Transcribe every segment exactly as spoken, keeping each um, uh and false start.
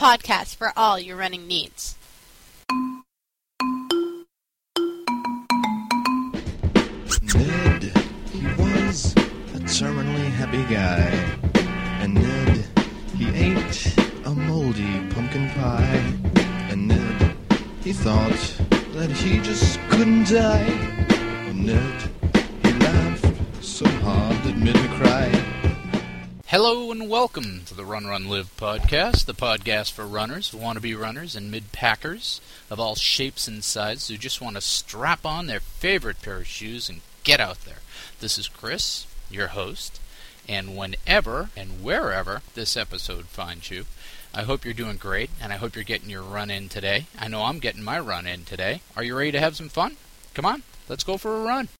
podcast for all your running needs. Ned, he was a terminally happy guy. And Ned, he ate a moldy pumpkin pie. And Ned, he thought that he just couldn't die. And Ned, he laughed so hard it made me cry. Hello and welcome to the Run Run Live podcast, the podcast for runners, wannabe runners, and mid-packers of all shapes and sizes who just want to strap on their favorite pair of shoes and get out there. This is Chris, your host, and whenever and wherever this episode finds you, I hope you're doing great, and I hope you're getting your run in today. I know I'm getting my run in today. Are you ready to have some fun? Come on, let's go for a run.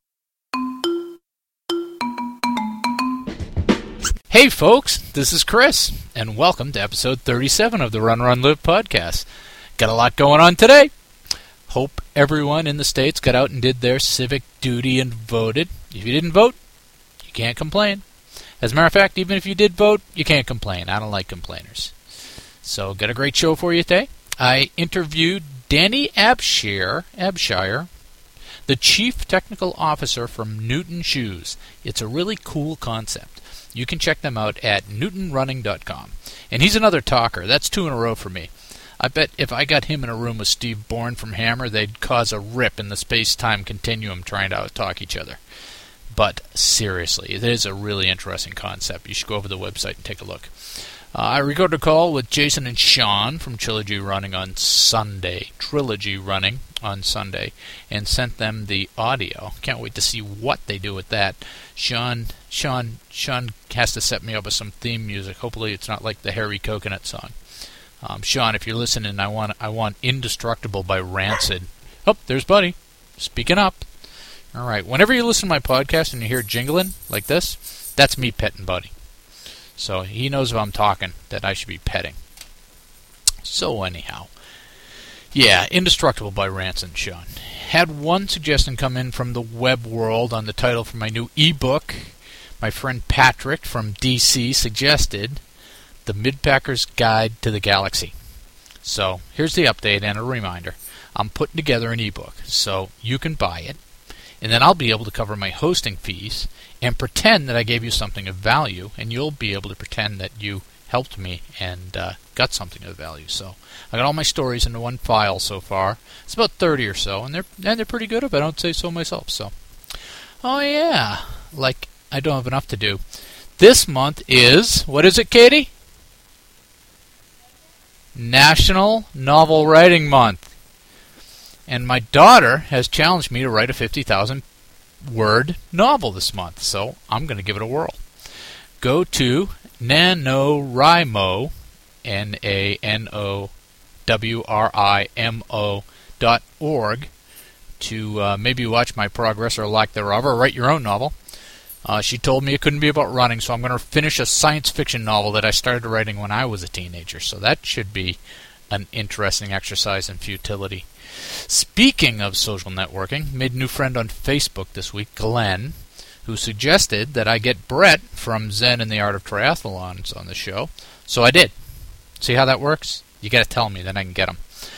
Hey folks, this is Chris, and welcome to episode thirty-seven of the Run Run Live podcast. Got a lot going on today. Hope everyone in the States got out and did their civic duty and voted. If you didn't vote, you can't complain. As a matter of fact, even if you did vote, you can't complain. I don't like complainers. So, got a great show for you today. I interviewed Danny Abshire, Abshire, the Chief Technical Officer from Newton Shoes. It's a really cool concept. You can check them out at newton running dot com. And he's another talker. That's two in a row for me. I bet if I got him in a room with Steve Bourne from Hammer, they'd cause a rip in the space-time continuum trying to out-talk each other. But seriously, it is a really interesting concept. You should go over to the website and take a look. Uh, I recorded a call with Jason and Sean from Trilogy Running on Sunday. Trilogy Running on Sunday. And sent them the audio. Can't wait to see what they do with that. Sean, Sean, Sean has to set me up with some theme music. Hopefully it's not like the Hairy Coconut song. Um, Sean, if you're listening, I want I want Indestructible by Rancid. Oh, there's Buddy. Speaking up. All right. Whenever you listen to my podcast and you hear jingling like this, that's me petting Buddy. So he knows if I'm talking that I should be petting. So anyhow. Yeah, Indestructible by Rancid, Sean. Had one suggestion come in from the web world on the title for my new ebook. My friend Patrick from D C suggested The Midpacker's Guide to the Galaxy. So, here's the update and a reminder. I'm putting together an ebook, so you can buy it, and then I'll be able to cover my hosting fees and pretend that I gave you something of value, and you'll be able to pretend that you helped me and uh, got something of value. So, I got all my stories into one file so far. It's about thirty or so, and they're and they're pretty good if I don't say so myself. So, oh yeah, like I don't have enough to do. This month is, what is it, Katie? National Novel Writing Month. And my daughter has challenged me to write a fifty thousand word novel this month, so I'm going to give it a whirl. Go to NaNoWriMo, N A N O W R I M O dot org to uh, maybe watch my progress or lack thereof, or write your own novel. Uh, she told me it couldn't be about running, so I'm going to finish a science fiction novel that I started writing when I was a teenager. So that should be an interesting exercise in futility. Speaking of social networking, made a new friend on Facebook this week, Glenn, who suggested that I get Brett from Zen and the Art of Triathlons on the show. So I did. See how that works? You got to tell me, then I can get them.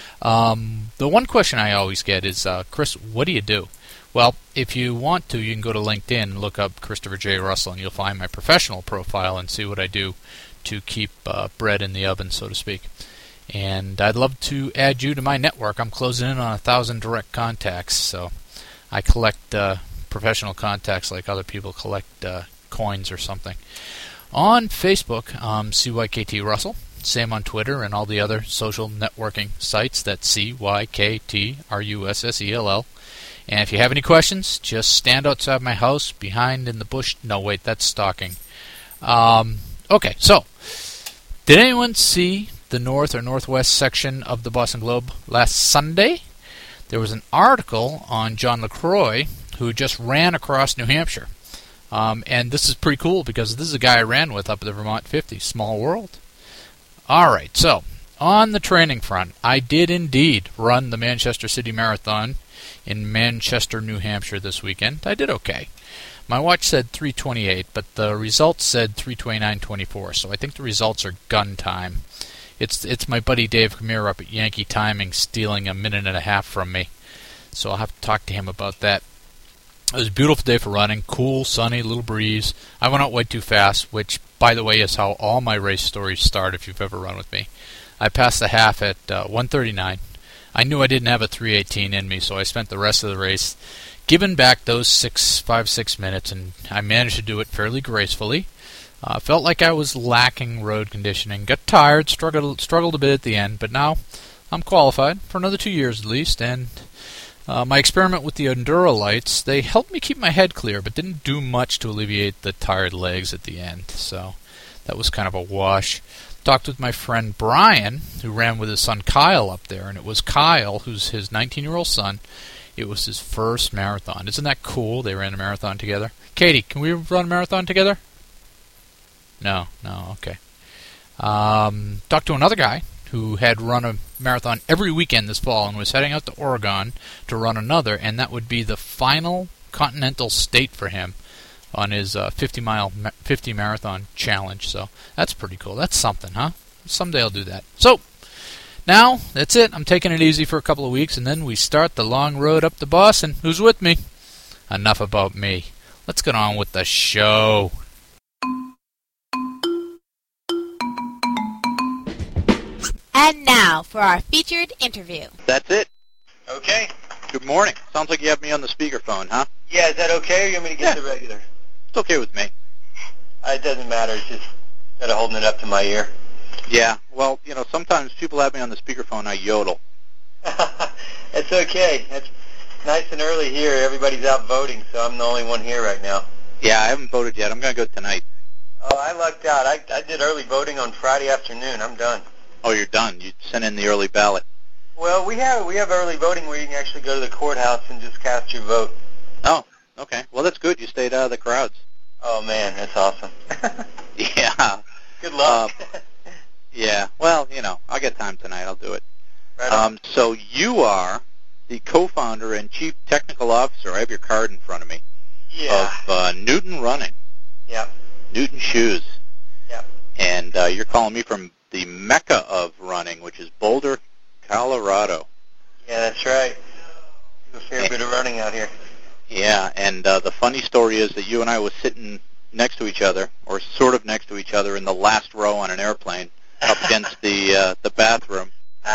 Um, the one question I always get is, uh, Chris, what do you do? Well, if you want to, you can go to LinkedIn and look up Christopher J. Russell, and you'll find my professional profile and see what I do to keep uh, bread in the oven, so to speak. And I'd love to add you to my network. I'm closing in on a thousand direct contacts, so I collect uh, professional contacts like other people collect uh, coins or something. On Facebook, um, C Y K T Russell. Same on Twitter and all the other social networking sites. That's C Y K T R U S S E L L. And if you have any questions, just stand outside my house, behind in the bush. No, wait, that's stalking. Um, okay, so, did anyone see the north or northwest section of the Boston Globe last Sunday? There was an article on John LaCroix, who just ran across New Hampshire. Um, and this is pretty cool, because this is a guy I ran with up at the Vermont fifty. Small world. All right, so, on the training front, I did indeed run the Manchester City Marathon in Manchester, New Hampshire this weekend. I did okay. My watch said three twenty-eight, but the results said three twenty-nine twenty-four, so I think the results are gun time. It's it's my buddy Dave Camere up at Yankee Timing stealing a minute and a half from me. So I'll have to talk to him about that. It was a beautiful day for running. Cool, sunny, little breeze. I went out way too fast, which, by the way, is how all my race stories start if you've ever run with me. I passed the half at uh, one thirty-nine. I knew I didn't have a three eighteen in me, so I spent the rest of the race giving back those six, five, six minutes, and I managed to do it fairly gracefully. Uh, felt like I was lacking road conditioning. Got tired, struggled, struggled a bit at the end, but now I'm qualified for another two years at least, and uh, my experiment with the Enduro lights, they helped me keep my head clear, but didn't do much to alleviate the tired legs at the end, so that was kind of a wash. Talked with my friend Brian, who ran with his son Kyle up there, and it was Kyle, who's his nineteen-year-old son. It was his first marathon. Isn't that cool? They ran a marathon together. Katie, can we run a marathon together? No, no, okay. Um, talked to another guy who had run a marathon every weekend this fall and was heading out to Oregon to run another, and that would be the final continental state for him on his uh, fifty mile, fifty marathon challenge. So that's pretty cool. That's something, huh? Someday I'll do that. So now that's it. I'm taking it easy for a couple of weeks, and then we start the long road up to Boston. Who's with me? Enough about me. Let's get on with the show. And now for our featured interview. That's it. Okay. Good morning. Sounds like you have me on the speakerphone, huh? Yeah, is that okay, or you want me to get Yeah. the regular? It's okay with me. Uh, it doesn't matter. It's just instead of holding it up to my ear. Yeah, well, you know, sometimes people have me on the speakerphone, I yodel. It's okay. It's nice and early here. Everybody's out voting, so I'm the only one here right now. Yeah, I haven't voted yet. I'm going to go tonight. Oh, I lucked out. I, I did early voting on Friday afternoon. I'm done. Oh, you're done. You sent in the early ballot. Well, we have we have early voting where you can actually go to the courthouse and just cast your vote. Oh, okay. Well, that's good. You stayed out of the crowds. Oh, man, that's awesome. Yeah. Good luck. Uh, yeah. Well, you know, I'll get time tonight. I'll do it. Right on. Um, so you are the co-founder and chief technical officer. I have your card in front of me. Yeah. Of uh, Newton Running. Yep. Newton Shoes. Yep. And uh, you're calling me from the mecca of running, which is Boulder, Colorado. Yeah, that's right. Do a fair bit of running out here. Yeah, and uh, the funny story is that you and I was sitting next to each other, or sort of next to each other, in the last row on an airplane, up against the uh, the bathroom,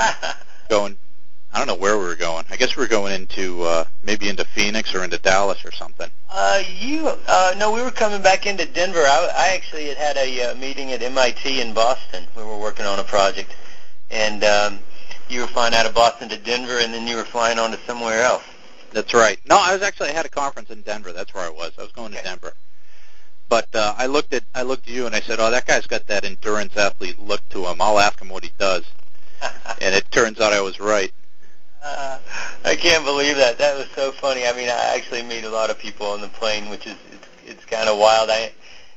going. I don't know where we were going. I guess we were going into uh, maybe into Phoenix or into Dallas or something. Uh, you, uh, no, we were coming back into Denver. I, I actually had had a uh, meeting at M I T in Boston. We were working on a project, and um, you were flying out of Boston to Denver, and then you were flying on to somewhere else. That's right. No, I was actually I had a conference in Denver. That's where I was. I was going to Okay. Denver. But uh, I looked at I looked at you and I said, "Oh, that guy's got that endurance athlete look to him. I'll ask him what he does." And it turns out I was right. Uh, I can't believe that. That was so funny. I mean, I actually meet a lot of people on the plane, which is it's, it's kind of wild. I,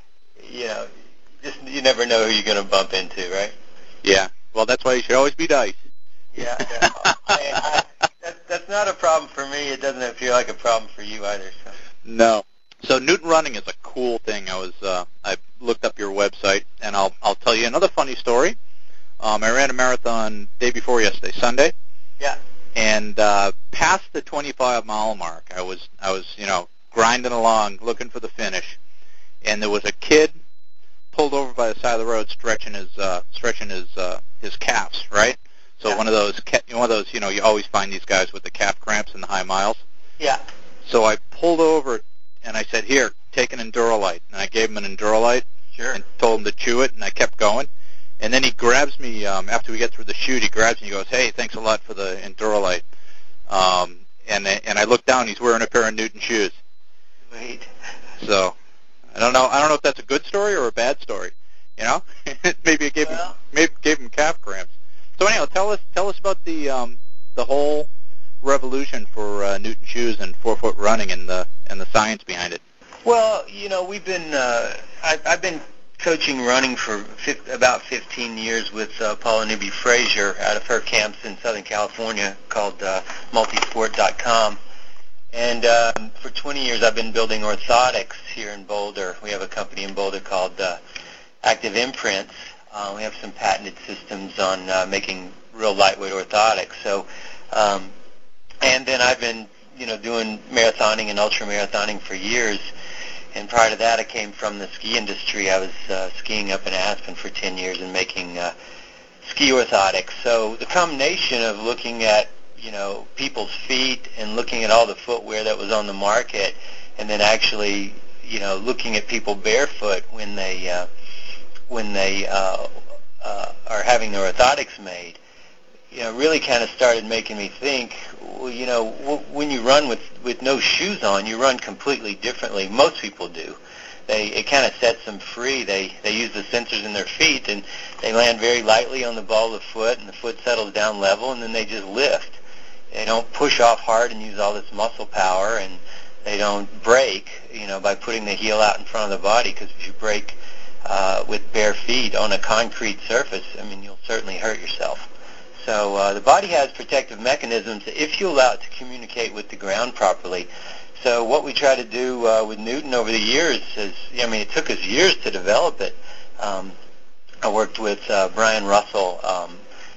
you know, just you never know who you're going to bump into, right? Yeah. Well, that's why you should always be nice. Yeah. yeah. I, I, that, that's not a problem for me. It doesn't feel like a problem for you either. So. No. So Newton Running is a cool thing. I was uh, I looked up your website, and I'll I'll tell you another funny story. Um, I ran a marathon day before yesterday, Sunday. Yeah. And uh, past the twenty-five mile mark, I was I was you know grinding along, looking for the finish, and there was a kid pulled over by the side of the road, stretching his uh, stretching his uh, his calves, right? So Yeah. one of those ca- one of those you know you always find these guys with the calf cramps in the high miles. Yeah. So I pulled over and I said, "Here, take an Endurolite," and I gave him an Endurolite Sure. and told him to chew it, and I kept going. And then he grabs me, um, after we get through the chute, he grabs me and he goes, "Hey, thanks a lot for the Endurolite." Um, and, and I look down, he's wearing a pair of Newton shoes. Wait. So, I don't know, I don't know if that's a good story or a bad story, you know? maybe it gave Well. him, maybe it gave him calf cramps. So anyhow, tell us, tell us about the, um, the whole revolution for, uh, Newton shoes and four-foot running and the, and the science behind it. Well, you know, we've been, uh, I, I've been coaching running for fif- about fifteen years with uh, Paula Newby Frazier out of her camps in Southern California called uh, multisport dot com. And um, for twenty years I've been building orthotics here in Boulder. We have a company in Boulder called uh, Active Imprints. Uh, we have some patented systems on uh, making real lightweight orthotics. So, um, and then I've been, you know, doing marathoning and ultra marathoning for years. And prior to that, I came from the ski industry. I was uh, skiing up in Aspen for ten years and making uh, ski orthotics. So the combination of looking at, you know, people's feet and looking at all the footwear that was on the market, and then actually, you know, looking at people barefoot when they uh, when they uh, uh, are having their orthotics made, you know, really kind of started making me think, well, you know, w- when you run with, with no shoes on, you run completely differently. Most people do. They it kind of sets them free. They they use the sensors in their feet, and they land very lightly on the ball of the foot, and the foot settles down level, and then they just lift. They don't push off hard and use all this muscle power, and they don't break, you know, by putting the heel out in front of the body, because if you break uh, with bare feet on a concrete surface, I mean, you'll certainly hurt yourself. So uh, the body has protective mechanisms if you allow it to communicate with the ground properly. So what we try to do uh, with Newton over the years is, I mean, it took us years to develop it. Um, I worked with uh, Brian Russell, um,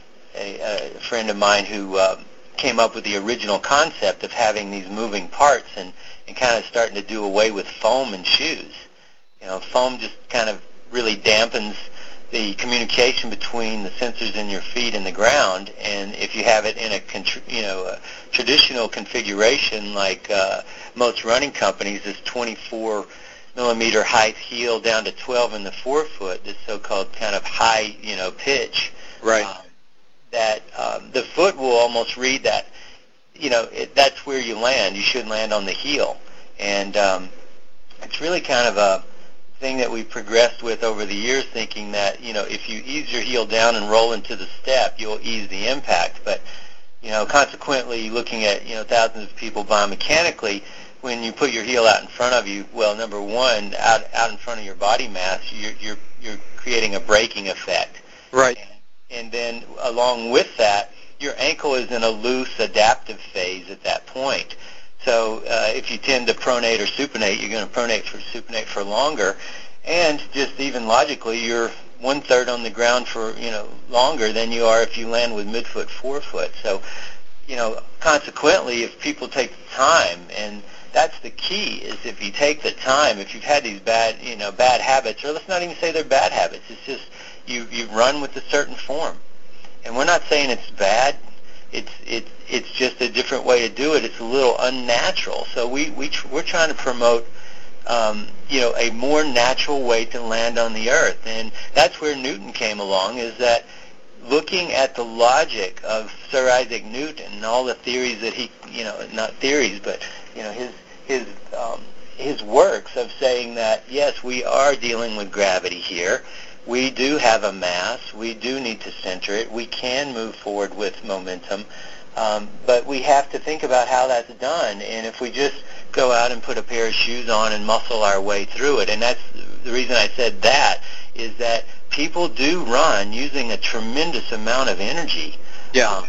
a, a friend of mine who uh, came up with the original concept of having these moving parts and, and kind of starting to do away with foam in shoes. You know, foam just kind of really dampens the communication between the sensors in your feet and the ground, and if you have it in a contr- you know a traditional configuration like uh, most running companies, this twenty-four millimeter height heel down to twelve in the forefoot, this so-called kind of high you know pitch, right? Um, that um, the foot will almost read that. You know, it, that's where you land. You should land on the heel, and um, it's really kind of a thing that we've progressed with over the years, thinking that, you know, if you ease your heel down and roll into the step, you'll ease the impact. But, you know, consequently, looking at, you know, thousands of people biomechanically, when you put your heel out in front of you, well, number one, out out in front of your body mass, you're you're, you're creating a braking effect. Right. And, and then along with that, your ankle is in a loose adaptive phase at that point. So uh, if you tend to pronate or supinate, you're going to pronate for supinate for longer, and just even logically, you're one third on the ground for you know longer than you are if you land with midfoot, forefoot. So, you know, consequently, if people take the time, and that's the key, is if you take the time, if you've had these bad you know bad habits, or let's not even say they're bad habits, it's just you you run with a certain form, and we're not saying it's bad. It's it's it's just a different way to do it. It's a little unnatural. So we we tr- we're trying to promote um, you know a more natural way to land on the earth, and that's where Newton came along. Is that looking at the logic of Sir Isaac Newton and all the theories that he you know not theories but you know his his um, his works of saying that yes, we are dealing with gravity here. We do have a mass. We do need to center it. We can move forward with momentum, um, but we have to think about how that's done. And if we just go out and put a pair of shoes on and muscle our way through it, and that's the reason I said that, is that people do run using a tremendous amount of energy. Yeah. Um,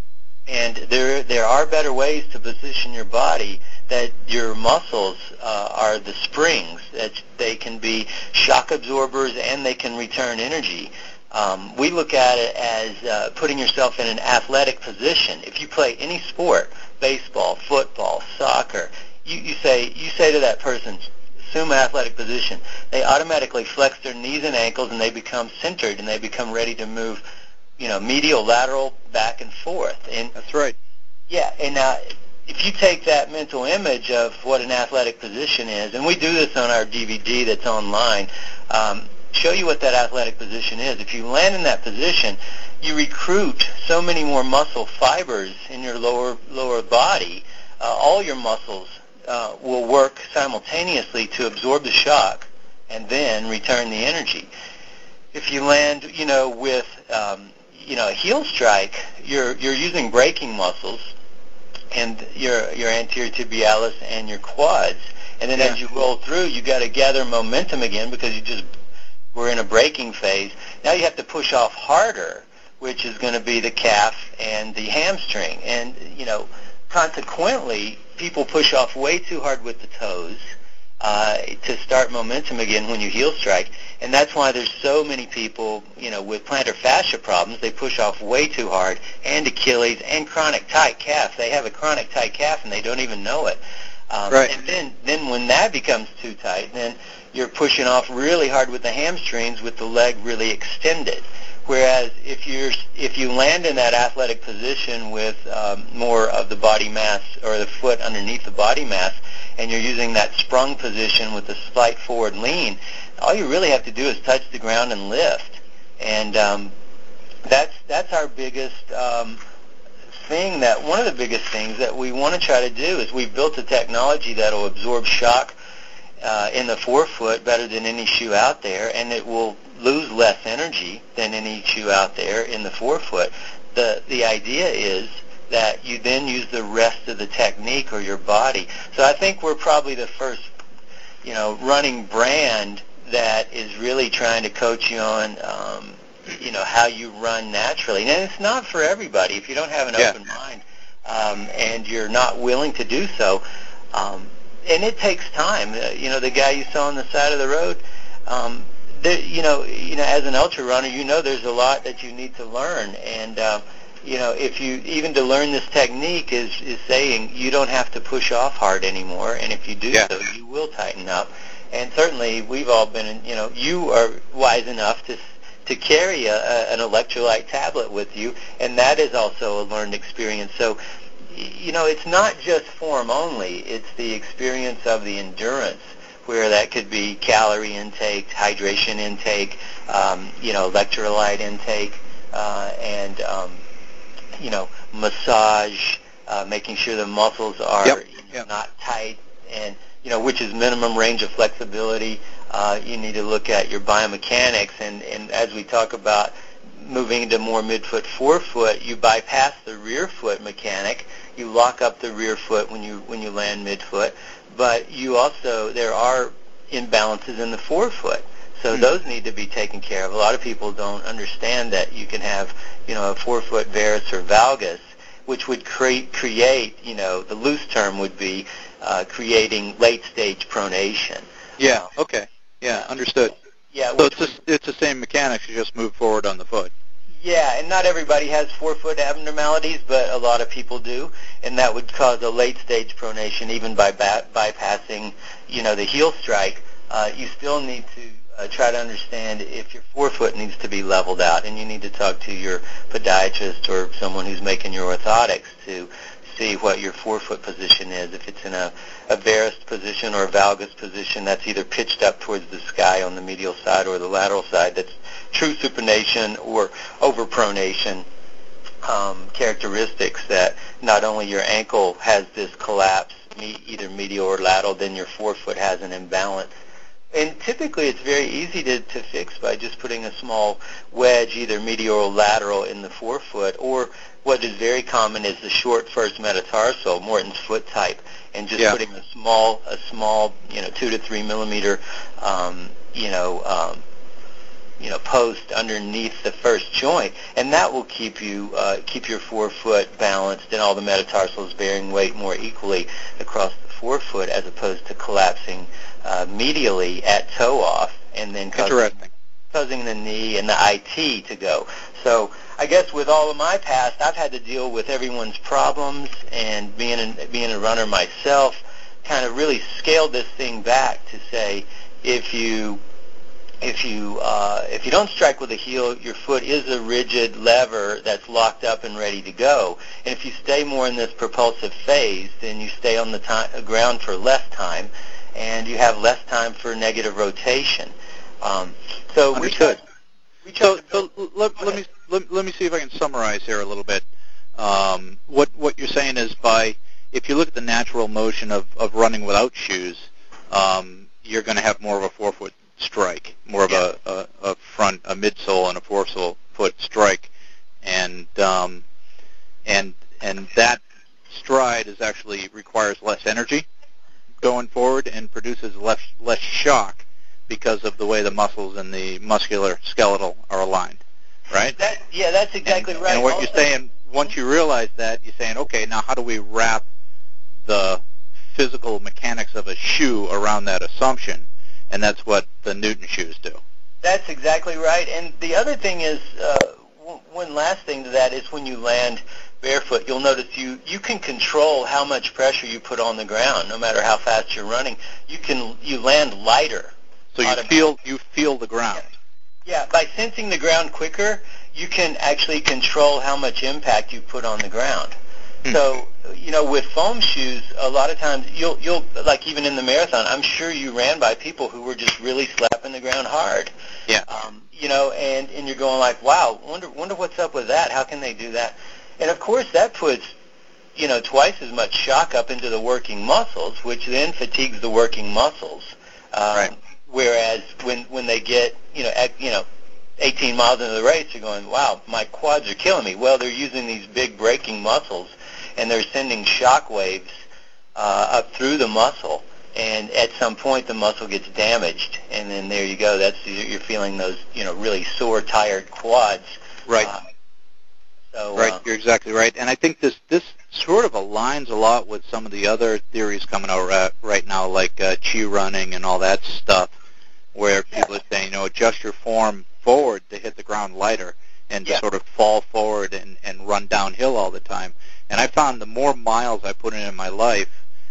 and there there are better ways to position your body, that your muscles uh, are the springs, that they can be shock absorbers and they can return energy. Um, we look at it as uh, putting yourself in an athletic position. If you play any sport, baseball, football, soccer, you, you say you say to that person, assume an athletic position. They automatically flex their knees and ankles, and they become centered, and they become ready to move, you know, medial, lateral, back and forth. And that's right. Yeah, and now if you take that mental image of what an athletic position is, and we do this on our D V D that's online, um, show you what that athletic position is. If you land in that position, you recruit so many more muscle fibers in your lower lower body. Uh, all your muscles uh, will work simultaneously to absorb the shock and then return the energy. If you land, you know, with um, you know a heel strike, you're you're using braking muscles and your your anterior tibialis and your quads, and then yeah. as you roll through, you got to gather momentum again because you just were in a braking phase. Now you have to push off harder, which is going to be the calf and the hamstring, and you know, consequently, people push off way too hard with the toes. uh, to start momentum again when you heel strike. And that's why there's so many people, you know, with plantar fascia problems. They push off way too hard, and Achilles, and chronic tight calf. They have a chronic tight calf, and they don't even know it. Um, right. And then, then when that becomes too tight, then you're pushing off really hard with the hamstrings with the leg really extended. Whereas if you're if you land in that athletic position with um, more of the body mass or the foot underneath the body mass, and you're using that sprung position with the slight forward lean, all you really have to do is touch the ground and lift. And um, that's that's our biggest um, thing. That one of the biggest things that we want to try to do is we've built a technology that will absorb shock uh, in the forefoot better than any shoe out there, and it will lose less energy than any shoe out there in the forefoot. The the idea is that you then use the rest of the technique or your body. So I think we're probably the first, you know, running brand that is really trying to coach you on, um, you know, how you run naturally. And it's not for everybody. If you don't have an yeah. open mind um, and you're not willing to do so, um, and it takes time. Uh, you know, the guy you saw on the side of the road, um, There, you know, you know, as an ultra runner, you know, there's a lot that you need to learn, and uh, you know, if you even to learn this technique is is saying you don't have to push off hard anymore, and if you do yeah. so, you will tighten up. And certainly, we've all been, in, you know, you are wise enough to to carry a, a, an electrolyte tablet with you, and that is also a learned experience. So, you know, it's not just form only; it's the experience of the endurance, where that could be calorie intake, hydration intake, um, you know, electrolyte intake, uh, and, um, you know, massage, uh, making sure the muscles are yep. you know, yep. not tight, and, you know, which is minimum range of flexibility. Uh, you need to look at your biomechanics, and, and as we talk about moving into more midfoot, forefoot, you bypass the rear foot mechanic. You lock up the rear foot when you when you land midfoot. But you also, there are imbalances in the forefoot. So mm-hmm. those need to be taken care of. A lot of people don't understand that you can have, you know, a forefoot varus or valgus, which would create, create, you know, the loose term would be uh, creating late-stage pronation. Yeah, okay. Yeah, understood. Yeah. So it's, just, it's the same mechanics, you just move forward on the foot. Yeah, and not everybody has forefoot abnormalities, but a lot of people do, and that would cause a late-stage pronation even by ba- bypassing, you know, the heel strike. Uh, you still need to uh, try to understand if your forefoot needs to be leveled out, and you need to talk to your podiatrist or someone who's making your orthotics to see what your forefoot position is. If it's in a, a varus position or a valgus position, that's either pitched up towards the sky on the medial side or the lateral side, that's true supination or overpronation um, characteristics, that not only your ankle has this collapse, me, either medial or lateral, then your forefoot has an imbalance. And typically it's very easy to, to fix by just putting a small wedge, either medial or lateral, in the forefoot, or what is very common is the short first metatarsal, Morton's foot type, and just yeah. putting a small, a small, you know, two to three millimeter, um, you know, um, you know, post underneath the first joint, and that will keep you uh, keep your forefoot balanced and all the metatarsals bearing weight more equally across the forefoot, as opposed to collapsing uh, medially at toe off and then causing, causing the knee and the I T to go. So I guess with all of my past, I've had to deal with everyone's problems, and being a, being a runner myself, kind of really scaled this thing back to say, if you If you uh, if you don't strike with a heel, your foot is a rigid lever that's locked up and ready to go. And if you stay more in this propulsive phase, then you stay on the time, ground for less time, and you have less time for negative rotation. Um, so Understood. we try, we try so so let, let me let, let me see if I can summarize here a little bit. Um, what what you're saying is, by if you look at the natural motion of, of running without shoes, um, you're going to have more of a forefoot strike, more of yeah. a, a, a front, a midsole and a foresole foot strike, and um, and and that stride is actually requires less energy going forward and produces less less shock because of the way the muscles and the muscular skeletal are aligned, right? That, yeah, that's exactly and, right. And what also, you're saying, once you realize that, you're saying, okay, now how do we wrap the physical mechanics of a shoe around that assumption, and that's what the Newton shoes do. That's exactly right. And the other thing is, uh, w- one last thing to that is when you land barefoot, you'll notice you, you can control how much pressure you put on the ground, no matter how fast you're running. You can you land lighter. So you feel you feel the ground. Yeah, by sensing the ground quicker, you can actually control how much impact you put on the ground. Hmm. So, you know, with foam shoes, a lot of times you'll you'll like even in the marathon, I'm sure you ran by people who were just really slapping the ground hard. Yeah. Um, you know, and and you're going like, wow, wonder wonder what's up with that? How can they do that? And of course, that puts, you know, twice as much shock up into the working muscles, which then fatigues the working muscles. Um, right. Whereas when when they get, you know, at, you know, eighteen miles into the race, they're going, wow, my quads are killing me. Well, they're using these big braking muscles, and they're sending shock waves uh, up through the muscle, and at some point the muscle gets damaged, and then there you go. That's you're feeling those, you know, really sore, tired quads. Right. Uh, so, right. Uh, you're exactly right, and I think this this sort of aligns a lot with some of the other theories coming out right, right now, like uh, chi running and all that stuff, where yeah. people are saying, you know, adjust your form forward to hit the ground lighter and to yeah. sort of fall forward and, and run downhill all the time. And I found the more miles I put in in my life,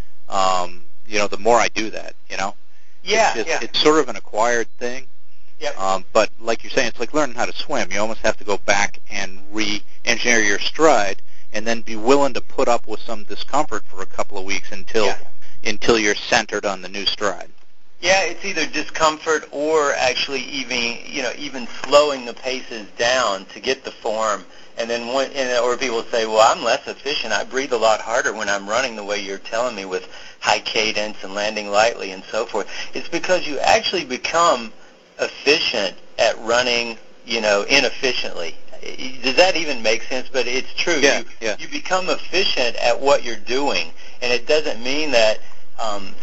um, you know, the more I do that, you know? Yeah, it's, just, yeah. it's sort of an acquired thing. Yep. Um, but like you're saying, it's like learning how to swim. You almost have to go back and re-engineer your stride and then be willing to put up with some discomfort for a couple of weeks until yeah. until you're centered on the new stride. Yeah, it's either discomfort or actually even, you know, even slowing the paces down to get the form. And then one, and, or people say, well, I'm less efficient. I breathe a lot harder when I'm running the way you're telling me with high cadence and landing lightly and so forth. It's because you actually become efficient at running, you know, inefficiently. Does that even make sense? But it's true. Yeah, you, yeah. you become efficient at what you're doing, and it doesn't mean that um,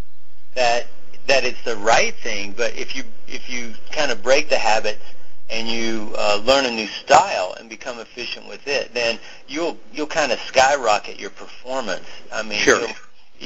that that it's the right thing. But if you if you kind of break the habits and you uh, learn a new style and become efficient with it, then you'll you'll kind of skyrocket your performance. I mean, sure. It,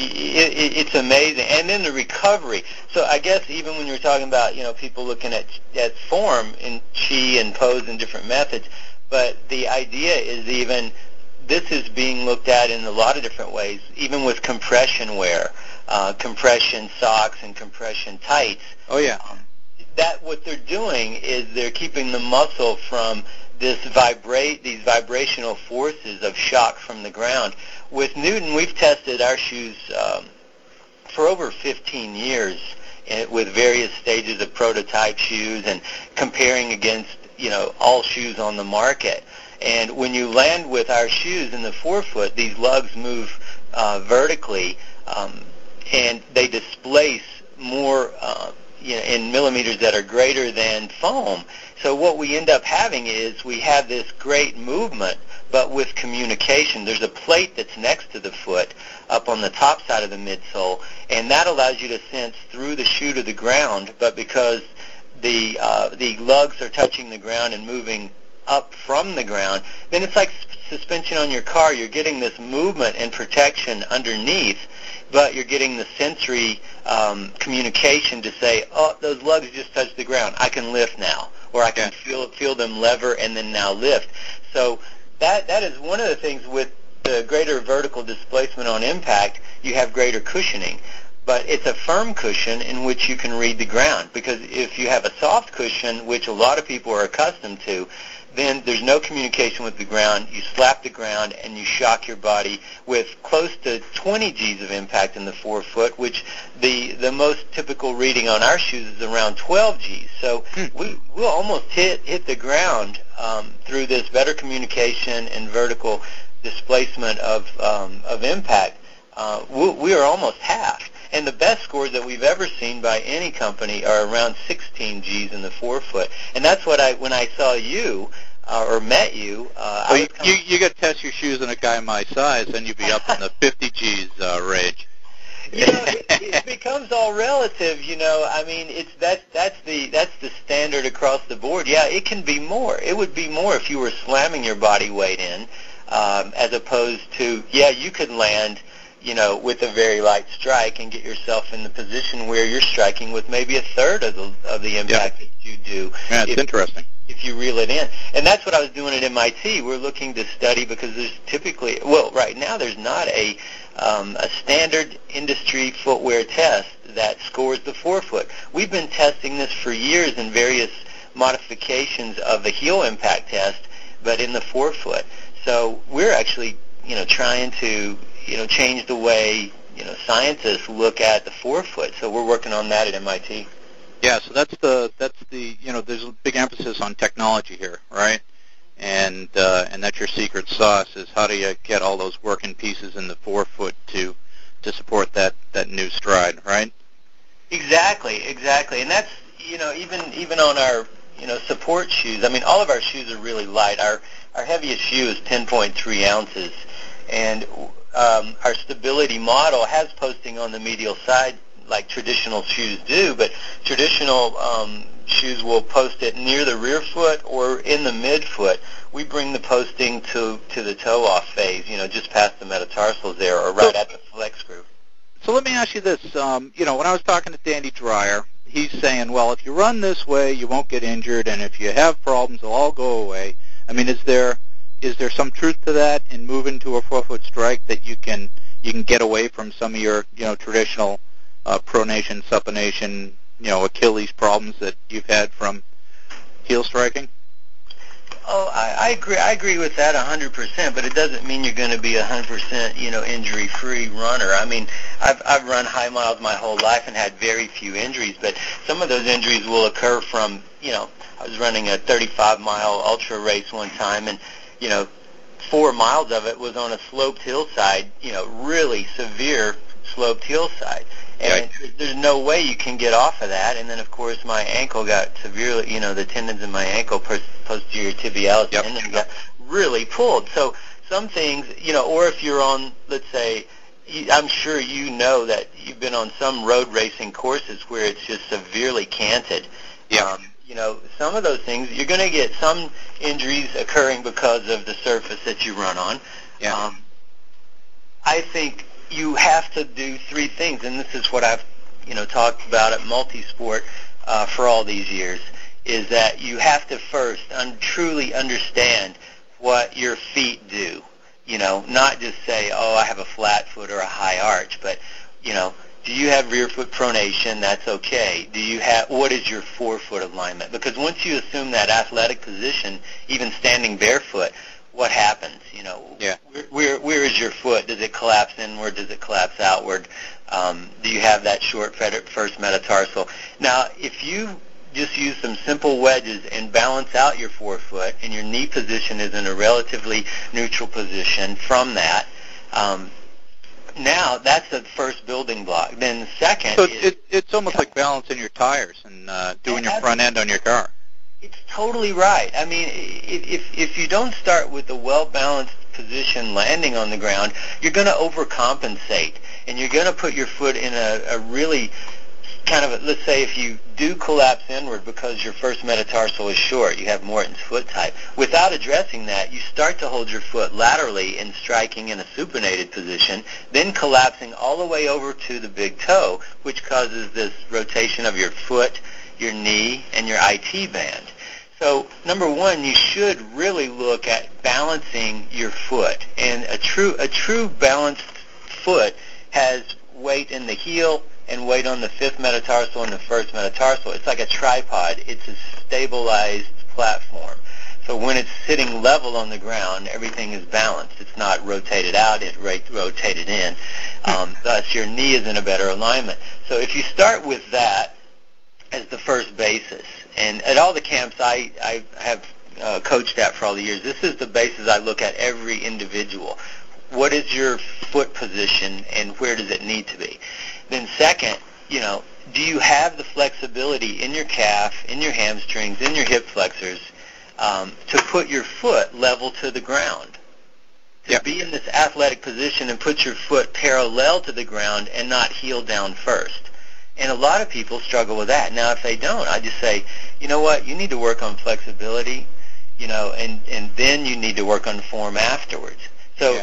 it, it's amazing. And then the recovery. So I guess even when you're talking about, you know, people looking at at form in chi and pose and different methods, but the idea is even this is being looked at in a lot of different ways, even with compression wear, uh, compression socks and compression tights. Oh yeah. Um, that what they're doing is they're keeping the muscle from this vibrate these vibrational forces of shock from the ground. With Newton, we've tested our shoes um, for over fifteen years in, with various stages of prototype shoes and comparing against, you know, all shoes on the market. And when you land with our shoes in the forefoot, these lugs move uh, vertically, um, and they displace more uh, you know, in millimeters that are greater than foam. So what we end up having is we have this great movement, but with communication. There's a plate that's next to the foot up on the top side of the midsole, and that allows you to sense through the shoe to the ground, but because the uh, the lugs are touching the ground and moving up from the ground, then it's like suspension on your car. You're getting this movement and protection underneath, but you're getting the sensory um, communication to say, oh, those lugs just touched the ground. I can lift now, or I can feel feel them lever and then now lift. So that that is one of the things with the greater vertical displacement on impact, you have greater cushioning. But it's a firm cushion in which you can read the ground, because if you have a soft cushion, which a lot of people are accustomed to, then there's no communication with the ground. You slap the ground and you shock your body with close to twenty G's of impact in the forefoot, which the the most typical reading on our shoes is around twelve G's. So hmm. we, we'll almost hit, hit the ground um, through this better communication and vertical displacement of, um, of impact. Uh, we, we are almost half. And the best scores that we've ever seen by any company are around sixteen G's in the forefoot. And that's what I, when I saw you, uh, or met you, uh, well, I was you, you got to test your shoes on a guy my size, and you'd be up in the fifty G's uh, range. You know, it, it becomes all relative. You know, I mean, it's that's that's the that's the standard across the board. Yeah, it can be more. It would be more if you were slamming your body weight in, um, as opposed to yeah, you could land, you know, with a very light strike and get yourself in the position where you're striking with maybe a third of the of the impact yeah. that you do. Yeah, it's if, interesting. If you reel it in. And that's what I was doing at M I T. We're looking to study because there's typically, well, right now there's not a um, a standard industry footwear test that scores the forefoot. We've been testing this for years in various modifications of the heel impact test, but in the forefoot. So we're actually, you know, trying to, you know, change the way, you know, scientists look at the forefoot. So we're working on that at M I T. Yeah, so that's the that's the you know there's a big emphasis on technology here, right? And uh, and that's your secret sauce is how do you get all those working pieces in the forefoot to to support that that new stride, right? Exactly, exactly, and that's you know even even on our you know support shoes. I mean, all of our shoes are really light. Our our heaviest shoe is ten point three ounces, and um, our stability model has posting on the medial side like traditional shoes do, but traditional um, shoes will post it near the rear foot or in the midfoot. We bring the posting to, to the toe-off phase, you know, just past the metatarsals there or right so, at the flex groove. So let me ask you this. Um, you know, when I was talking to Danny Dreyer, he's saying, well, if you run this way, you won't get injured, and if you have problems, they'll all go away. I mean, is there is there some truth to that in moving to a forefoot strike that you can you can get away from some of your, you know, traditional Uh, pronation, supination, you know, Achilles problems that you've had from heel striking? Oh, I, I agree. I agree with that one hundred percent. But it doesn't mean you're going to be a one hundred percent, you know, injury-free runner. I mean, I've I've run high miles my whole life and had very few injuries. But some of those injuries will occur from, you know, I was running a thirty-five mile ultra race one time, and you know, four miles of it was on a sloped hillside. You know, really severe sloped hillside. And right. There's no way you can get off of that. And then, of course, my ankle got severely, you know, the tendons in my ankle, posterior tibialis yep. tendon got really pulled. So some things, you know, or if you're on, let's say, I'm sure you know that you've been on some road racing courses where it's just severely canted. Yeah. Um, you know, some of those things, you're going to get some injuries occurring because of the surface that you run on. Yeah. Um, I think you have to do three things, and this is what I've, you know, talked about at Multisport uh, for all these years, is that you have to first un- truly understand what your feet do. You know, not just say, oh, I have a flat foot or a high arch, but, you know, do you have rear foot pronation? That's okay. Do you have, what is your forefoot alignment? Because once you assume that athletic position, even standing barefoot, what happens? You know, yeah. where, where where is your foot? Does it collapse inward? Does it collapse outward? Um, do you have that short first metatarsal? Now, if you just use some simple wedges and balance out your forefoot, and your knee position is in a relatively neutral position from that, um, now that's the first building block. Then the second so is... It, it's almost yeah. like balancing your tires and uh, doing your front end on your car. It's totally right. I mean, if if you don't start with a well-balanced position landing on the ground, you're going to overcompensate, and you're going to put your foot in a, a really kind of, a, let's say if you do collapse inward because your first metatarsal is short, you have Morton's foot type. Without addressing that, you start to hold your foot laterally and striking in a supinated position, then collapsing all the way over to the big toe, which causes this rotation of your foot, your knee, and your I T band. So, number one, you should really look at balancing your foot. And a true a true balanced foot has weight in the heel and weight on the fifth metatarsal and the first metatarsal. It's like a tripod. It's a stabilized platform. So when it's sitting level on the ground, everything is balanced. It's not rotated out, it's rotated in. Um, thus, your knee is in a better alignment. So if you start with that as the first basis, and at all the camps I, I have uh, coached at for all the years, this is the basis I look at every individual. What is your foot position, and where does it need to be? Then second, you know, do you have the flexibility in your calf, in your hamstrings, in your hip flexors um, to put your foot level to the ground? To yep. be in this athletic position and put your foot parallel to the ground and not heel down first. And a lot of people struggle with that. Now, if they don't, I just say, you know what, you need to work on flexibility, you know, and, and then you need to work on form afterwards. So yeah. if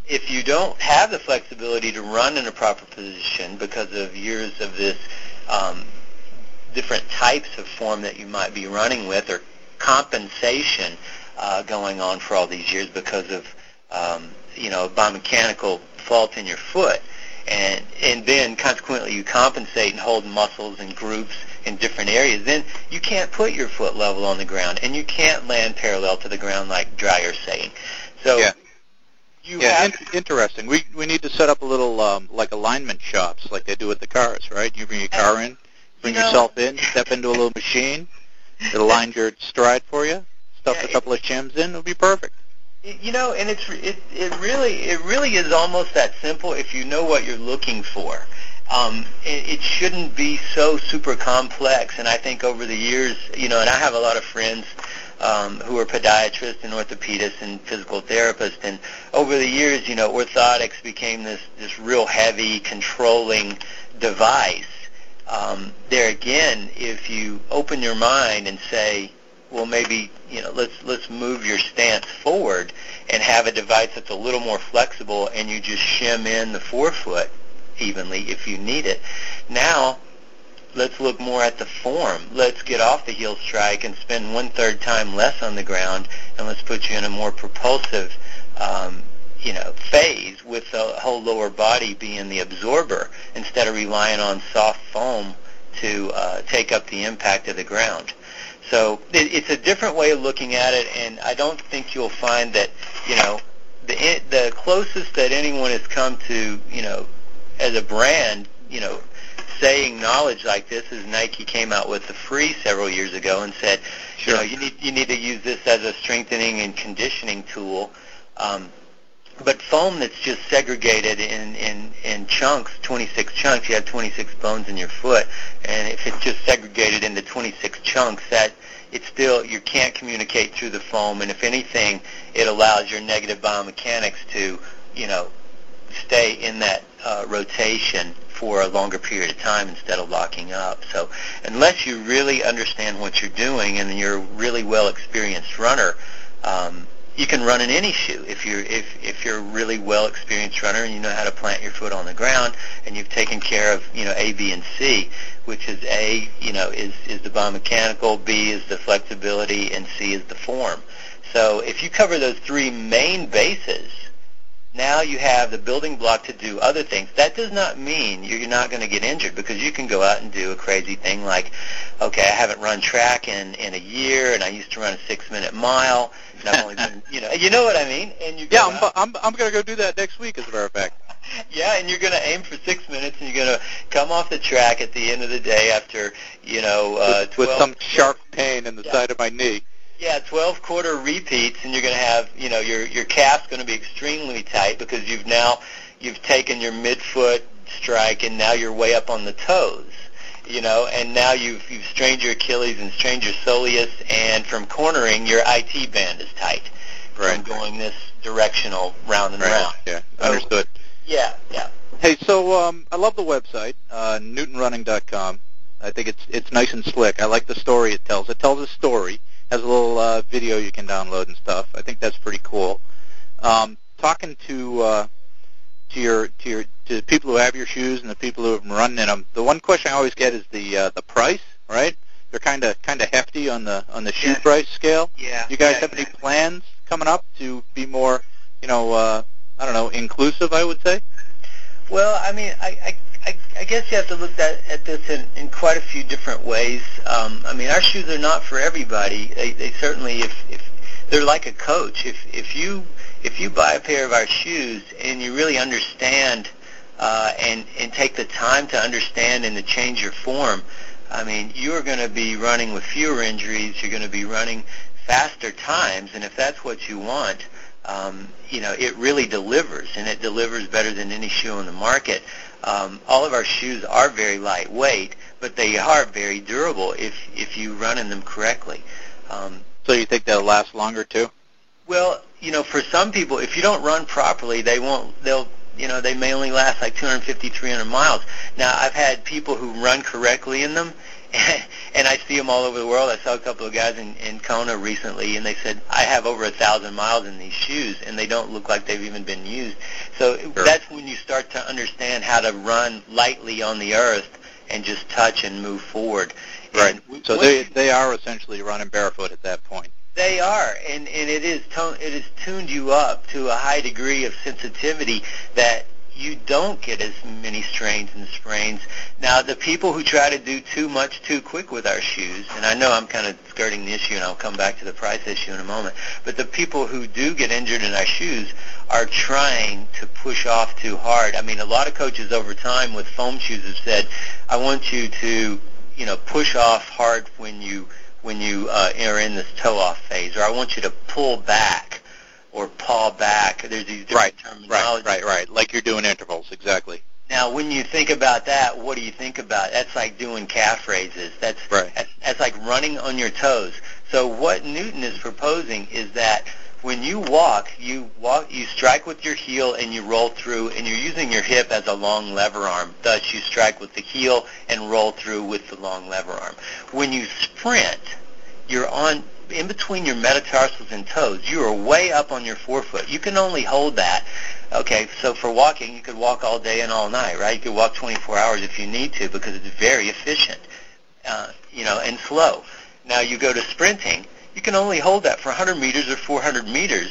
if you don't have the flexibility to run in a proper position because of years of this um, different types of form that you might be running with, or compensation uh, going on for all these years because of um, you know, biomechanical fault in your foot, and and then consequently you compensate and hold muscles and groups in different areas, then you can't put your foot level on the ground, and you can't land parallel to the ground like Dreyer's saying. So yeah, you yeah have in- interesting. We we need to set up a little um, like alignment shops, like they do with the cars, right? You bring your car in, bring you know, yourself in, step into a little machine, it aligns your stride for you, stuff Yeah, a couple of shims in, it'll be perfect. You know, and it's it it really it really is almost that simple if you know what you're looking for. Um, it, it shouldn't be so super complex. And I think over the years, you know, and I have a lot of friends um, who are podiatrists and orthopedists and physical therapists, and over the years, you know, orthotics became this this real heavy controlling device. Um, there again, if you open your mind and say, well, maybe, you know, let's let's move your stance forward and have a device that's a little more flexible, and you just shim in the forefoot evenly if you need it. Now, let's look more at the form. Let's get off the heel strike and spend one-third time less on the ground, and let's put you in a more propulsive, um, you know, phase with the whole lower body being the absorber instead of relying on soft foam to uh, take up the impact of the ground. So it, it's a different way of looking at it, and I don't think you'll find that, you know, the the closest that anyone has come to, you know, as a brand, you know, saying knowledge like this is Nike came out with the Free several years ago and said, Sure. you know, you need you need to use this as a strengthening and conditioning tool. Um, but foam that's just segregated in, in, in chunks, twenty-six chunks, you have twenty-six bones in your foot, and if it's just segregated into twenty-six chunks, that it's still, you can't communicate through the foam, and if anything, it allows your negative biomechanics to, you know, stay in that uh, rotation for a longer period of time instead of locking up. So unless you really understand what you're doing and you're a really well experienced runner, um, you can run in any shoe if you're if if you're a really well experienced runner and you know how to plant your foot on the ground and you've taken care of, you know, A, B, and C, which is A, you know, is is the biomechanical, B is the flexibility, and C is the form. So if you cover those three main bases, now you have the building block to do other things. That does not mean you're not going to get injured, because you can go out and do a crazy thing like, okay, I haven't run track in, in a year, and I used to run a six-minute mile, and I've only been, you know, you know what I mean? And you go Yeah, I'm, out, I'm, I'm going to go do that next week, as a matter of fact. yeah, and you're going to aim for six minutes, and you're going to come off the track at the end of the day after, you know, uh, with, with twelve some sharp pain in the Yeah. side of my knee. Yeah, twelve quarter repeats, and you're going to have, you know, your your calf's going to be extremely tight because you've now you've taken your midfoot strike and now you're way up on the toes, you know, and now you've you've strained your Achilles and strained your soleus, and from cornering your I T band is tight Right. from going this directional round and Right. round. Yeah, So- understood. Yeah, yeah. Hey, so um, I love the website, uh, newton running dot com. I think it's it's nice and slick. I like the story it tells. It tells a story. Has a little uh, video you can download and stuff. I think that's pretty cool. Um, talking to uh, to your to your to the people who have your shoes and the people who have been running in them, the one question I always get is the uh, the price. Right? They're kind of kind of hefty on the on the shoe Yeah. price scale. Yeah. You guys yeah, have any exactly. plans coming up to be more, you know, uh, I don't know, inclusive? I would say. Well, I mean, I, I, I, I guess you have to look at, at this in, in quite a few different ways. Um, I mean, our shoes are not for everybody. They, they certainly, if, if they're like a coach. If if you if you buy a pair of our shoes and you really understand uh, and and take the time to understand and to change your form, I mean, you are going to be running with fewer injuries. You're going to be running faster times, and if that's what you want, Um, you know, it really delivers, and it delivers better than any shoe on the market. Um, all of our shoes are very lightweight, but they are very durable if if you run in them correctly. Um, So you think they'll last longer too? well, you know, for some people, if you don't run properly, they won't. They'll, you know, they may only last like two hundred fifty, three hundred miles. Now, I've had people who run correctly in them, and I see them all over the world. I saw a couple of guys in, in Kona recently, and they said, I have over a thousand miles in these shoes, and they don't look like they've even been used. So sure. That's when you start to understand how to run lightly on the earth and just touch and move forward. Right. And so they they are essentially running barefoot at that point. They are, and, and it is to, it has tuned you up to a high degree of sensitivity that you don't get as many strains and sprains. Now, the people who try to do too much too quick with our shoes, and I know I'm kind of skirting the issue, and I'll come back to the price issue in a moment, but the people who do get injured in our shoes are trying to push off too hard. I mean, a lot of coaches over time with foam shoes have said, I want you to, you know, push off hard when you when you uh, are in this toe-off phase, or I want you to pull back or paw back. There's these different right, terminologies. Right, right, right. Like you're doing intervals, exactly. Now, when you think about that, what do you think about? That's like doing calf raises. That's, right. that's that's like running on your toes. So what Newton is proposing is that when you walk, you walk, you strike with your heel and you roll through, and you're using your hip as a long lever arm. Thus, you strike with the heel and roll through with the long lever arm. When you sprint, you're on in between your metatarsals and toes. You are way up on your forefoot. You can only hold that. Okay, so for walking, you could walk all day and all night, right? You could walk twenty-four hours if you need to because it's very efficient, uh, you know, and slow. Now you go to sprinting, you can only hold that for one hundred meters or four hundred meters,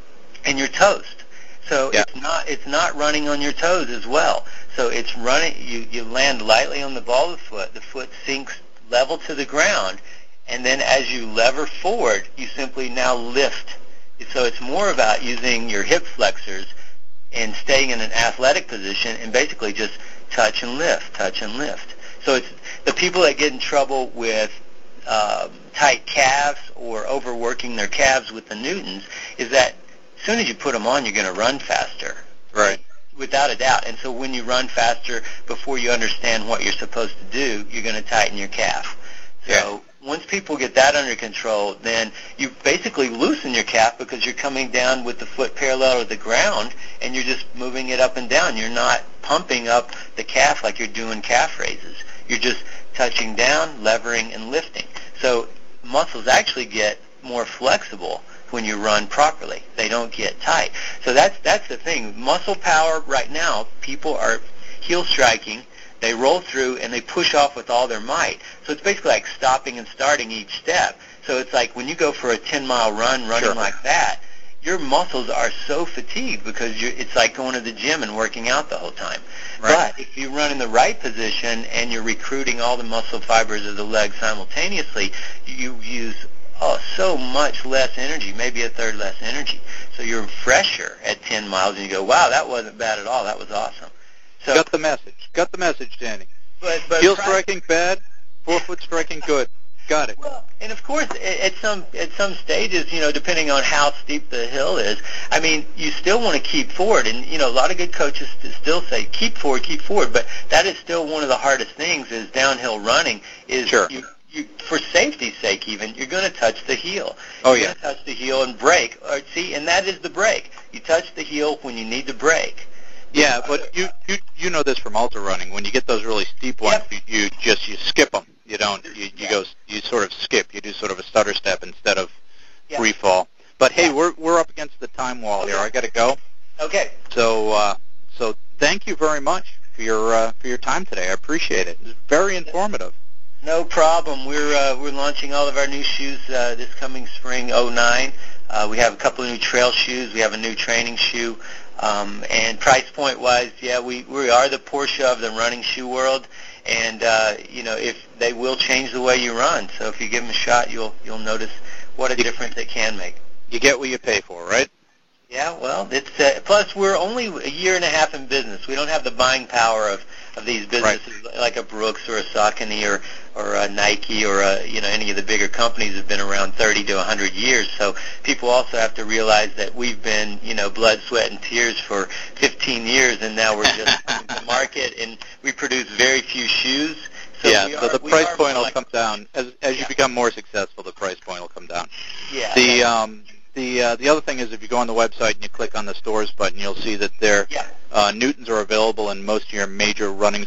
and you're toast. So yeah. it's not it's not running on your toes as well. So it's running. You you land lightly on the ball of the foot. The foot sinks level to the ground, and then as you lever forward, you simply now lift. So it's more about using your hip flexors and staying in an athletic position and basically just touch and lift, touch and lift. So it's the people that get in trouble with uh, tight calves or overworking their calves with the Newtons is that as soon as you put them on, you're going to run faster. Right. Without a doubt. And so when you run faster, before you understand what you're supposed to do, you're going to tighten your calf. So yeah. Once people get that under control, then you basically loosen your calf because you're coming down with the foot parallel to the ground, and you're just moving it up and down. You're not pumping up the calf like you're doing calf raises. You're just touching down, levering, and lifting. So muscles actually get more flexible when you run properly. They don't get tight. So that's that's the thing. Muscle power right now, people are heel striking. They roll through and they push off with all their might. So it's basically like stopping and starting each step. So it's like when you go for a ten-mile run, running sure. like that, your muscles are so fatigued because you're, it's like going to the gym and working out the whole time. Right. But if you run in the right position and you're recruiting all the muscle fibers of the leg simultaneously, you use oh, so much less energy, maybe a third less energy. So you're fresher at ten miles and you go, wow, that wasn't bad at all. That was awesome. So, Got the message. Got the message, Danny. But, but heel pri- striking bad, forefoot striking good. Got it. Well, and of course, at, at some at some stages, you know, depending on how steep the hill is, I mean, you still want to keep forward. And, you know, a lot of good coaches still say, keep forward, keep forward. But that is still one of the hardest things is downhill running is sure. you, you, for safety's sake even, you're going to touch the heel. Oh, you're yeah. going to touch the heel and brake. Or, see, and that is the brake. You touch the heel when you need to brake. Yeah, but you, you you know this from ultra running. When you get those really steep ones, Yep. you, you just you skip them. You don't. You, you Yeah. go. You sort of skip. You do sort of a stutter step instead of Yeah. free fall. But hey, Yeah. we're we're up against the time wall Okay. here. I got to go. Okay. So uh, so thank you very much for your uh, for your time today. I appreciate it. It's very informative. No problem. We're uh, we're launching all of our new shoes uh, this coming spring oh nine. Uh, we have a couple of new trail shoes. We have a new training shoe. Um, and price point wise, yeah, we, we are the Porsche of the running shoe world. And, uh, you know, if they will change the way you run. So if you give them a shot, you'll you'll notice what a difference it can make. You get what you pay for, right? Yeah, well, it's uh, plus we're only a year and a half in business. We don't have the buying power of, of these businesses right. like a Brooks or a Saucony or or a Nike or a, you know any of the bigger companies have been around thirty to one hundred years. So people also have to realize that we've been you know blood, sweat, and tears for fifteen years, and now we're just in the market, and we produce very few shoes. So yeah, we so are, the we price are point will like, come down as as you yeah. become more successful. The price point will come down. Yeah. The yeah. um the uh, the other thing is if you go on the website and you click on the stores button, you'll see that their yeah. uh, Newtons are available in most of your major running s-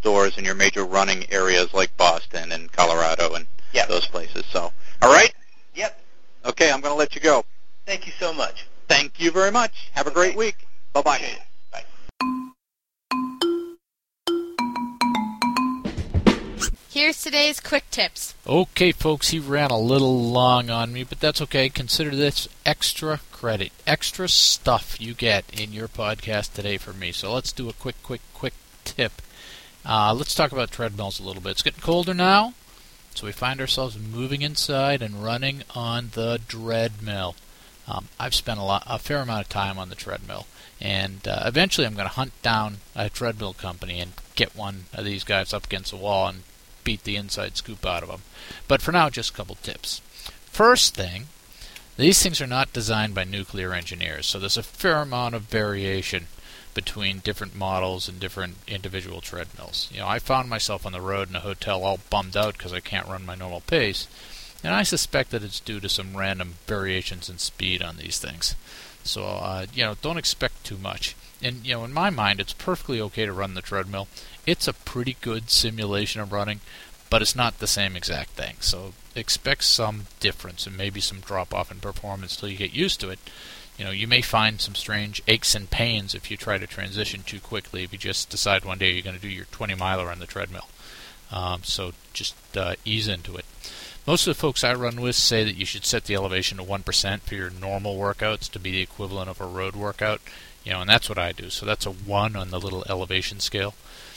stores in your major running areas like Boston and Colorado and Yep. those places. So, all right? Yep. Okay, I'm going to let you go. Thank you so much. Thank you very much. Have a great Okay. week. Bye-bye. Appreciate it. Bye. Here's today's quick tips. Okay, folks, he ran a little long on me, but that's okay. Consider this extra credit, extra stuff you get in your podcast today for me. So let's do a quick, quick, quick tip. Uh, let's talk about treadmills a little bit. It's getting colder now, so we find ourselves moving inside and running on the treadmill. Um, I've spent a lot, a fair amount of time on the treadmill, and uh, eventually I'm going to hunt down a treadmill company and get one of these guys up against the wall and beat the inside scoop out of them. But for now, just a couple tips. First thing, these things are not designed by nuclear engineers, so there's a fair amount of variation between different models and different individual treadmills. You know, I found myself on the road in a hotel all bummed out because I can't run my normal pace, and I suspect that it's due to some random variations in speed on these things. So, uh, you know, don't expect too much. And, you know, in my mind, it's perfectly okay to run the treadmill. It's a pretty good simulation of running, but it's not the same exact thing. So expect some difference and maybe some drop-off in performance till you get used to it. You know, you may find some strange aches and pains if you try to transition too quickly, if you just decide one day you're going to do your twenty-miler on the treadmill. Um, so just uh, ease into it. Most of the folks I run with say that you should set the elevation to one percent for your normal workouts to be the equivalent of a road workout. You know, and that's what I do. So that's a one on the little elevation scale.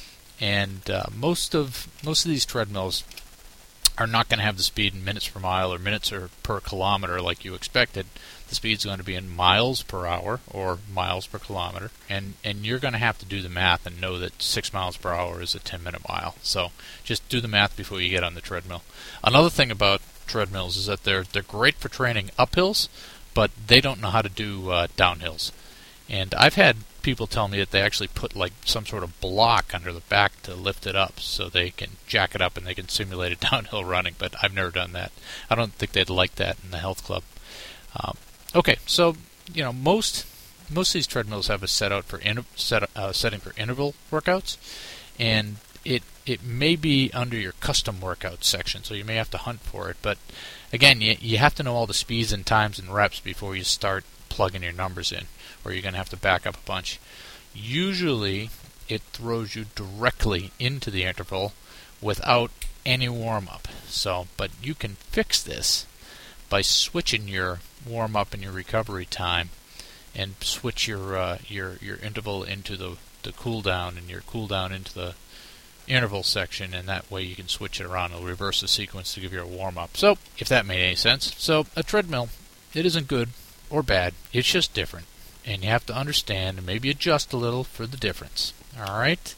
And uh, most of most of these treadmills are not going to have the speed in minutes per mile or minutes or per kilometer like you expected. The speed's going to be in miles per hour or miles per kilometer, and and you're going to have to do the math and know that six miles per hour is a ten-minute mile. So just do the math before you get on the treadmill. Another thing about treadmills is that they're they're great for training uphills, but they don't know how to do uh, downhills. And I've had people tell me that they actually put like some sort of block under the back to lift it up so they can jack it up and they can simulate it downhill running, but I've never done that. I don't think they'd like that in the health club. Um, okay, so, you know, most most of these treadmills have a set out for in, set, uh, setting for interval workouts, and it it may be under your custom workout section, so you may have to hunt for it, but again, you, you have to know all the speeds and times and reps before you start plugging your numbers in, or you're going to have to back up a bunch. Usually, it throws you directly into the interval without any warm-up. So, but you can fix this by switching your warm-up and your recovery time, and switch your uh, your your interval into the the cool down, and your cool down into the interval section, and that way you can switch it around. It'll reverse the sequence to give you a warm-up. So, if that made any sense. So, a treadmill, it isn't good or bad. It's just different. And you have to understand and maybe adjust a little for the difference. All right?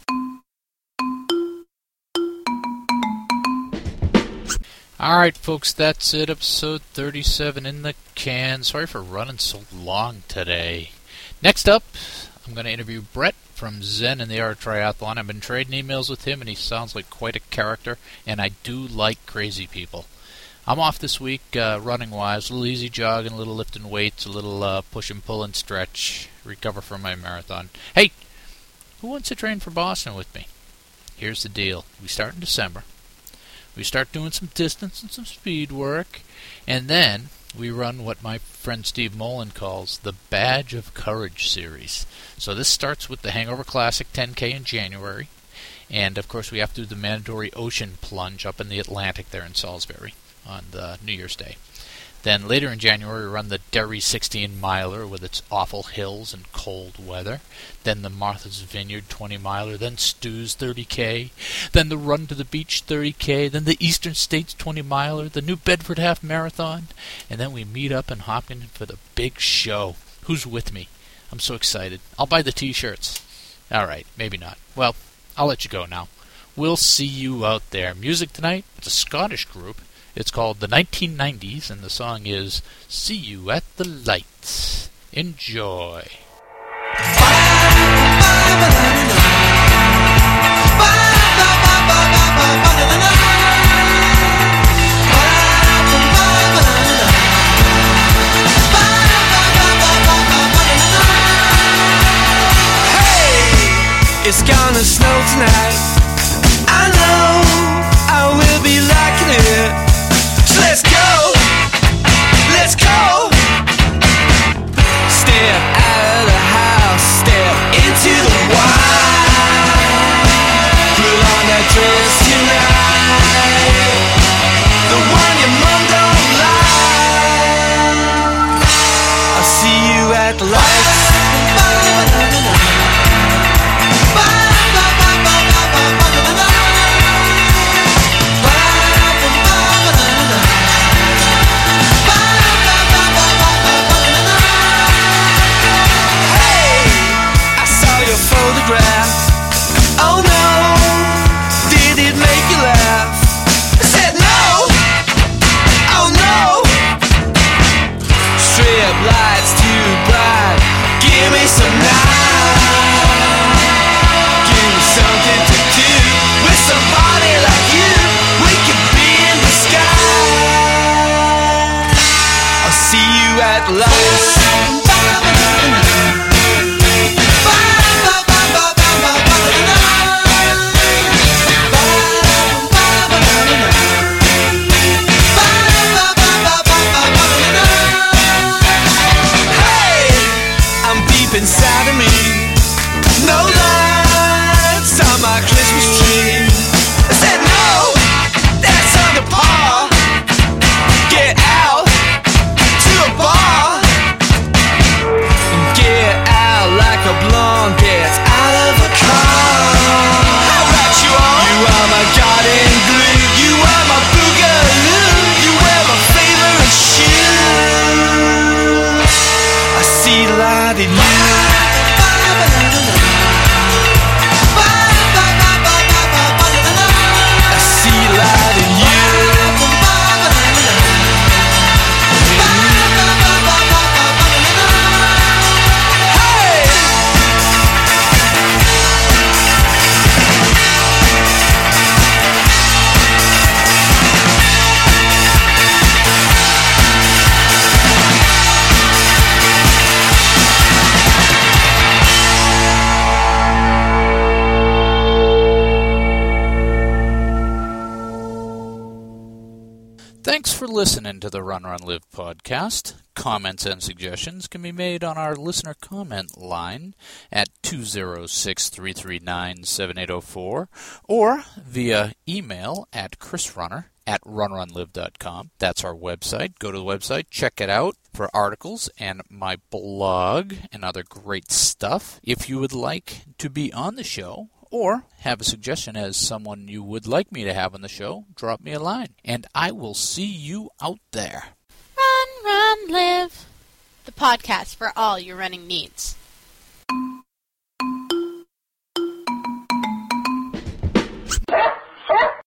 All right, folks, that's it. Episode thirty-seven in the can. Sorry for running so long today. Next up, I'm going to interview Brett from Zen and the Art of Triathlon. I've been trading emails with him, and he sounds like quite a character, and I do like crazy people. I'm off this week, uh, running-wise, a little easy jogging, a little lifting weights, a little uh, push and pull and stretch, recover from my marathon. Hey, who wants to train for Boston with me? Here's the deal. We start in December. We start doing some distance and some speed work, and then we run what my friend Steve Mullen calls the Badge of Courage series. So this starts with the Hangover Classic ten K in January, and of course we have to do the mandatory ocean plunge up in the Atlantic there in Salisbury on the New Year's Day. Then later in January, we run the Derry sixteen-miler with its awful hills and cold weather. Then the Martha's Vineyard twenty-miler. Then Stu's thirty K. Then the Run to the Beach thirty K. Then the Eastern States twenty-miler. The New Bedford Half Marathon. And then we meet up in Hopkins for the big show. Who's with me? I'm so excited. I'll buy the T-shirts. All right, maybe not. Well, I'll let you go now. We'll see you out there. Music tonight, it's a Scottish group. It's called the nineteen nineties, and the song is See You at the Lights. Enjoy. Hey, it's gonna snow tonight. at the lights. Hey, I saw your photograph. Oh no, did it make you laugh? I said no. Oh no. Strip lights too bright. Give me some night. Give me something to do with somebody like you. We could be in the sky. I'll see you at last. Inside of me, no lights on my Christmas tree. I said no, that's under par. Get out to a bar. Get out like a blonde gets out of a car. How about you all? You are my garden glue. You are my boogaloo. You wear my favorite shoe. I see light in you. Thanks for listening to the Run Run Live podcast. Comments and suggestions can be made on our listener comment line at two oh six, three three nine, seven eight oh four or via email at chrisrunner at runrunlive dot com. That's our website. Go to the website, check it out for articles and my blog and other great stuff. If you would like to be on the show, or have a suggestion as someone you would like me to have on the show, drop me a line, and I will see you out there. Run, Run, Live, the podcast for all your running needs. Ah!